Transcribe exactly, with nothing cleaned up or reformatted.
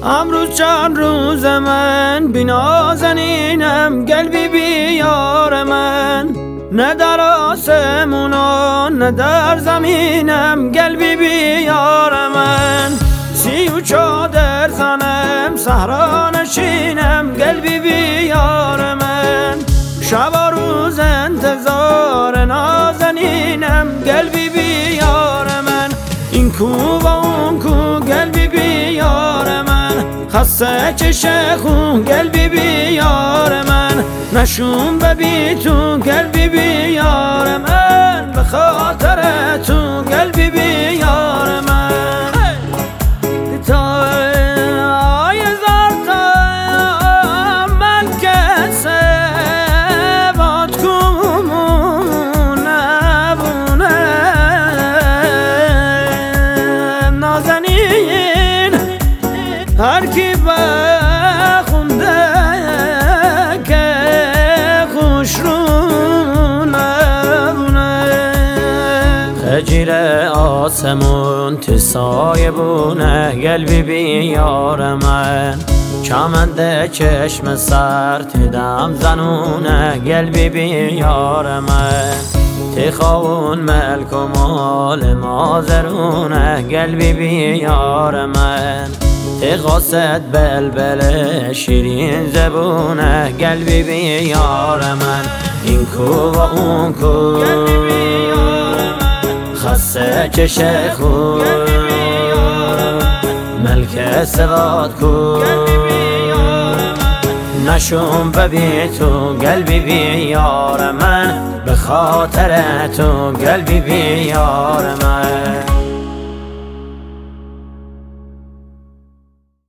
امروز چند روز من بی نازنینم، قلبی بی یار من، نه در آسمونان نه در زمینم، قلبی بی یار من. سی و چادر زنم صحرا نشینم، قلبی بی یار من، شب و روز انتظار نازنینم، قلبی بی یار من. این کو و اون کو قلبی بی یار من، خسته چشه خون قلبی بی یار من، نشون ببی تو قلبی بی یار من، به خاطر تو قلبی بی یار من. هر کی بخونده که خوش رو نبونه، خجیر آسمون تو سایه بونه، قلبی بی یار من، کمند چشم سر تو دم زنونه، قلبی بی یار من، تی خواون ملک و مال مازرونه، قلبی بی یار من، تی قاصد بلبل شیرین زبونه، قلبی بی یار من. این کو و اون کو خسته چشه خون، ملک سواد کو نشون ببی تو قلبی بی یار من، به خاطر تو قلبی بی یار من.